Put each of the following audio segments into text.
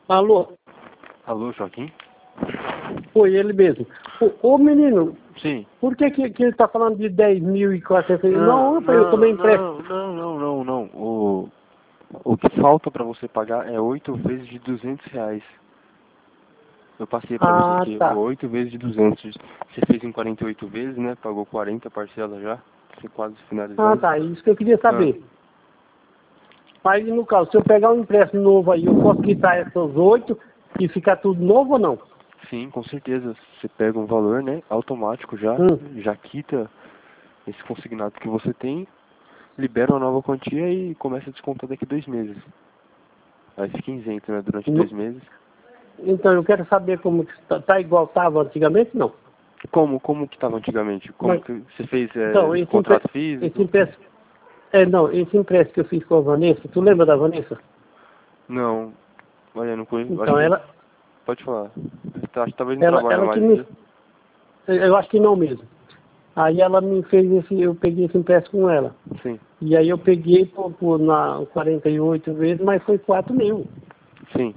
Alô? Alô, Joaquim? Foi ele mesmo. Ô menino, Sim. por que ele tá falando de 10.400? Não, eu tomei empréstimo. Não. O que falta pra você pagar é 8 vezes de R$ 200. Eu passei pra você Ah, aqui, tá. 8 vezes de 200. Você fez em 48 vezes, né? Pagou 40 parcelas já. Você quase Ah, finalizando. tá. Isso que eu queria Ah, saber. Aí, no caso, se eu pegar um empréstimo novo aí, eu posso quitar essas 8 e ficar tudo novo ou não? sim, com certeza. Você pega um valor, né? Automático já. Hum. Já quita esse consignado que você tem. Libera uma nova quantia e começa a descontar daqui 2 meses. Aí fica isento, né? Durante No- 2 meses. Então, eu quero saber como que tá igual estava antigamente, não. Como que estava antigamente? Como Mas, que você fez então, contrato esse físico? empréstimo, não, esse empréstimo que eu fiz com a Vanessa, tu lembra da Vanessa? Não, olha, não conheço. Acho Então, que pode falar. Acho que talvez não trabalha ela que mais me, aqui. eu acho que não mesmo. Aí ela me fez eu peguei esse empréstimo com ela. Sim, E aí eu peguei na 48 vezes, mas foi 4.000. sim.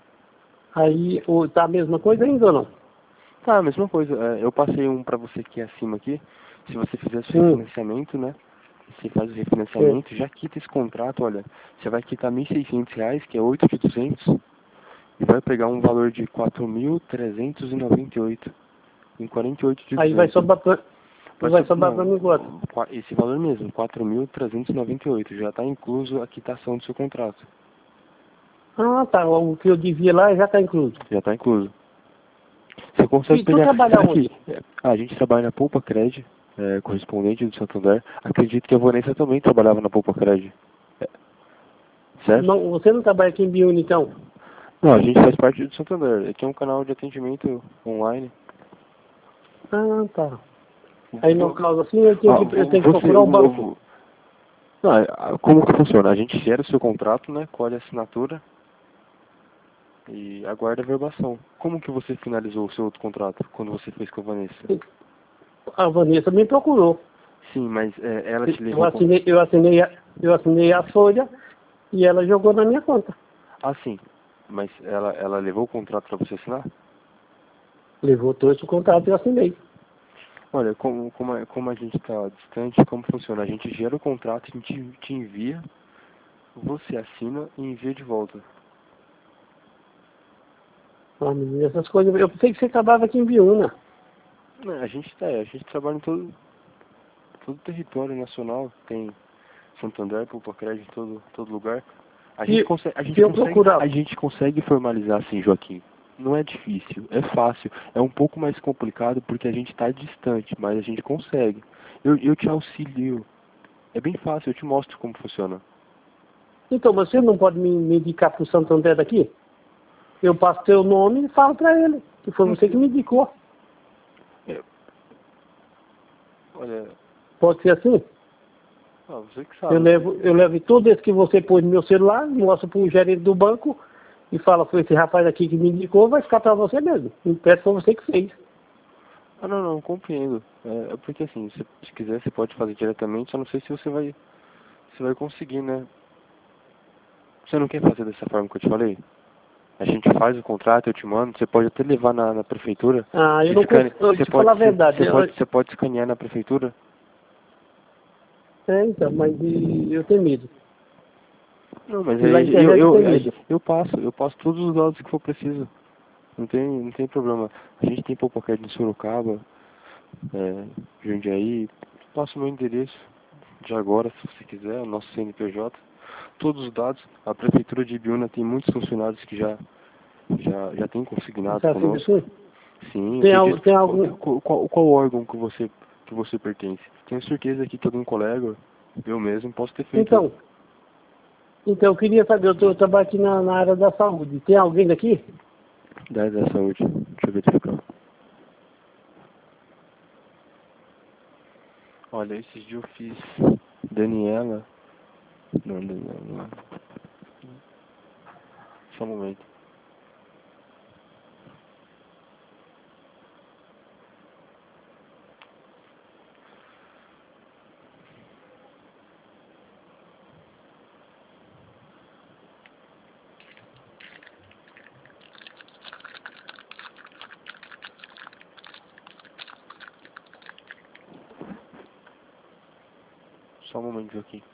Aí, tá a mesma coisa ainda ou não? Tá, a mesma coisa. Eu passei um pra você aqui acima aqui. Se você fizesse o Hum, refinanciamento, né? Você faz o é. refinanciamento, já quita esse contrato, olha. Você vai quitar R$ 1.600, que é 8 de 200, e vai pegar um valor de 4.398 em 48 de Aí vai 200. sobrar pra, Vai vai ser, sobrar pra não, mim quanto? esse valor mesmo, 4.398, já está incluso a quitação do seu contrato. Ah, tá. O que eu devia lá já tá incluso. Já está incluso. Você consegue E tu pegar, trabalha será que onde? a gente trabalha na Poupa Cred, correspondente do Santander. Acredito que a Vanessa também trabalhava na Poupa Cred, é, certo? Não, você não trabalha aqui em Biúna, então? Não, a gente faz parte do Santander. Aqui é um canal de atendimento online. Ah, tá. Aí no Vo- caso assim eu tenho que Você, procurar o banco. não, como que funciona? A gente gera o seu contrato, né? Colhe a assinatura e aguarda a verbação. Como que você finalizou o seu outro contrato quando você fez com a Vanessa? A Vanessa me procurou. Sim, mas ela te Eu levou com... assinei, eu assinei, eu assinei a folha e ela jogou na minha conta. Ah, sim. Mas ela levou o contrato para você assinar? Levou todo esse contrato e eu assinei. Olha, como a gente está distante, como funciona? A gente gera o contrato, a gente te envia, você assina e envia de volta. Ah, menina, essas coisas. Eu pensei que você trabalhava aqui em Biúna. A gente trabalha em todo o território nacional, tem Santander, Pupacred, em todo lugar. Se, se eu procurar. A gente consegue formalizar assim, Joaquim. Não é difícil, é fácil. É um pouco mais complicado porque a gente está distante, mas a gente consegue. Eu te auxilio. É bem fácil, eu te mostro como funciona. Então, você não pode me indicar para o Santander daqui? Eu passo teu nome e falo para ele, que foi Não você que sei. me indicou. É, olha, Pode ser assim? você que Eu sabe. levo, eu levo tudo isso que você pôs no meu celular, mostro para o gerente do banco e fala, foi esse rapaz aqui que me indicou, vai ficar para você mesmo. Impeço foi você que fez. Ah, não, compreendo. Porque assim, se quiser você pode fazer diretamente, só não sei se você vai conseguir, né? Você não quer fazer dessa forma que eu te falei? A gente faz o contrato, eu te mando, você pode até levar na prefeitura, Ah, eu não consigo, eu te falar a verdade. você pode escanear na prefeitura. Então, mas eu tenho medo. Não, mas E lá na aí internet eu tenho medo. eu passo todos os dados que for preciso. Não tem problema. A gente tem Popocred em Sorocaba, Jundiaí, passo o meu endereço de agora, se você quiser, o nosso CNPJ, todos os dados. A prefeitura de Ibiúna tem muitos funcionários que já tem consignado Você acha conosco. assim? Sim, Tem, acredito. tem algum. Qual órgão que você pertence? Tenho certeza que todo um colega, eu mesmo, posso ter feito. Então, eu queria saber, eu trabalho aqui na área da saúde. Tem alguém daqui? Da área da saúde. Deixa eu verificar. Olha, esses dias eu fiz Daniela. Não, Daniela, não. Só um momento. Só um momento aqui.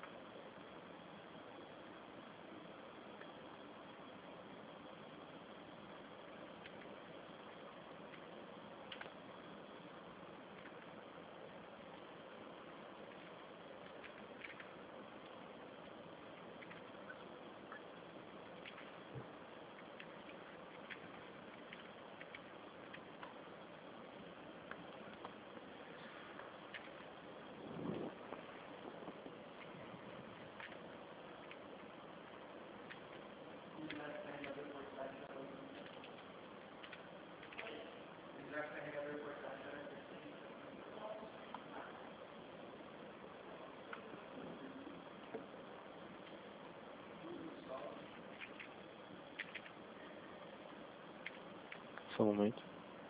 Só um momento.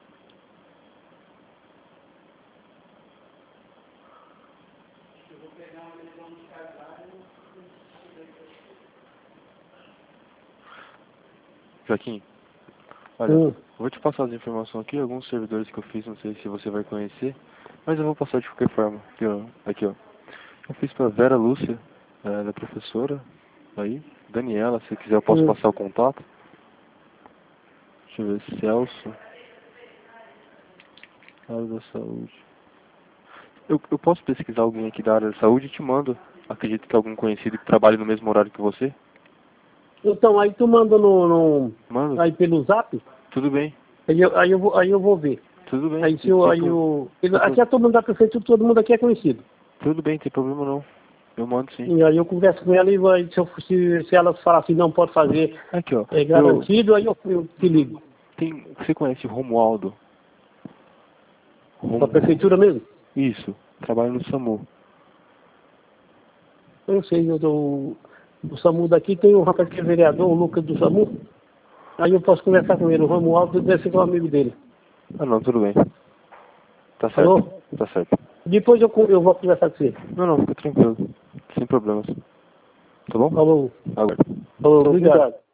Joaquim, olha, eu vou te passar as informações aqui, alguns servidores que eu fiz, não sei se você vai conhecer, mas eu vou passar de qualquer forma. Aqui, ó. Eu fiz pra Vera Lúcia, ela é professora, aí. Daniela, se quiser eu posso passar o contato. Deixa eu ver, Celso. Área da saúde. Eu posso pesquisar alguém aqui da área da saúde e te mando. Acredito que algum conhecido que trabalhe no mesmo horário que você. Então, aí tu manda Manda. aí pelo zap, Tudo bem. aí eu vou ver. Tudo bem. Aí se eu, aí eu, aqui é todo mundo da prefeitura, todo mundo aqui é conhecido. Tudo bem, tem problema não. Eu mando sim. E aí eu converso com ela e se ela falar assim, não pode fazer, Aqui, ó. é garantido, aí eu te ligo. Você conhece o Romualdo? Da prefeitura mesmo? Isso. Trabalha no SAMU. Eu sei, do SAMU daqui tem um rapaz que é vereador, o Lucas do SAMU. Aí eu posso conversar com ele, o Romualdo deve ser um amigo dele. Ah não, tudo bem. Tá certo. Alô? Tá certo. Depois eu vou conversar com você. Não, fica tranquilo. Sem problemas. Tá bom? Falou. Agora. Falou, obrigado.